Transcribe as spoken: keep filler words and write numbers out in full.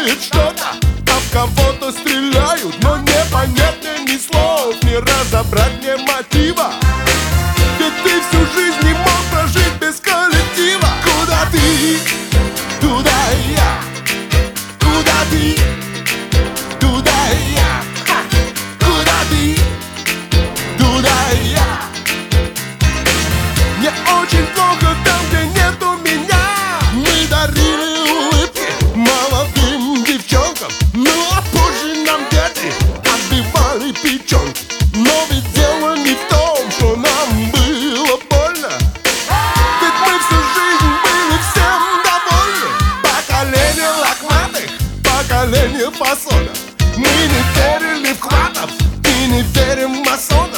происходит что-то, а в кого-то стреляют, но непонятно ни слов, не разобрать мне мотива. Ведь ты всю жизнь не мог прожить без коллектива. Куда ты? Туда и я. Куда ты? Туда и я. Ха! Куда ты? Туда и я. Мне очень плохо там, где нету меня. Мы дарили улыбки молодым девчонкам, ну а позже нам дети отбивали печенки. Но ведь дело не в том, что нам было больно, ведь мы всю жизнь были всем довольны. Поколение лохматых, поколение фасонов. Мы не верили в хватов и не верим в масонов.